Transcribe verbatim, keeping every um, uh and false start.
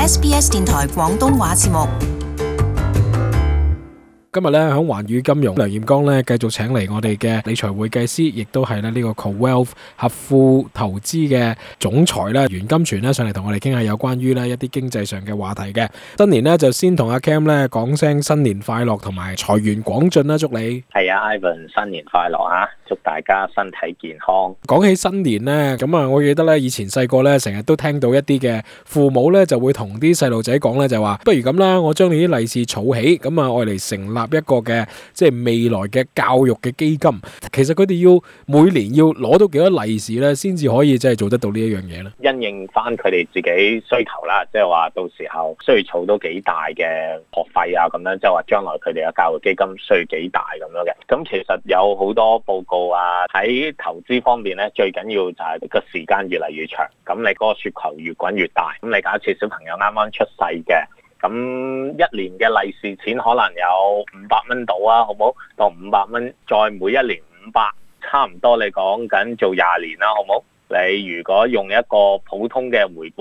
S B S 電台廣東話節目。 今日咧喺環宇金融，梁彥剛咧繼續請嚟我哋嘅理財會計師，亦都係咧呢個 CoWealth 合富投資嘅總裁咧袁金泉咧上嚟同我哋傾下有關於咧一啲經濟上嘅話題嘅。新年咧就先同阿 Cam 咧講聲新年快樂同埋財源廣進啦，祝你係啊 Ivan 新年快樂啊！祝大家身體健康。 講起新年咧，咁啊，我記得咧以前細個咧成日都聽到一啲嘅父母咧就會同啲細路仔講咧就話，不如咁啦，我將你啲利是儲起，咁啊愛嚟成立一個嘅即係未來嘅教育嘅基金。其實佢哋要每年要攞到幾多利是咧，先至可以即係做得到呢一樣嘢咧。 因應翻佢哋自己需求啦，即係話到時候需要儲到幾大嘅學費啊，咁樣即係話將來佢哋嘅教育基金需要幾大咁樣嘅。咁其實有好多報告啊，喺投資方面咧，最緊要就係個時間越嚟越長，咁你嗰個雪球越滾越大。咁你假設小朋友啱啱出世嘅，咁一年嘅利是錢可能有五百蚊到啊，好唔好？當五百蚊，再每一年五百，差唔多你講緊做廿年啦，好唔好？你如果用一個普通嘅回報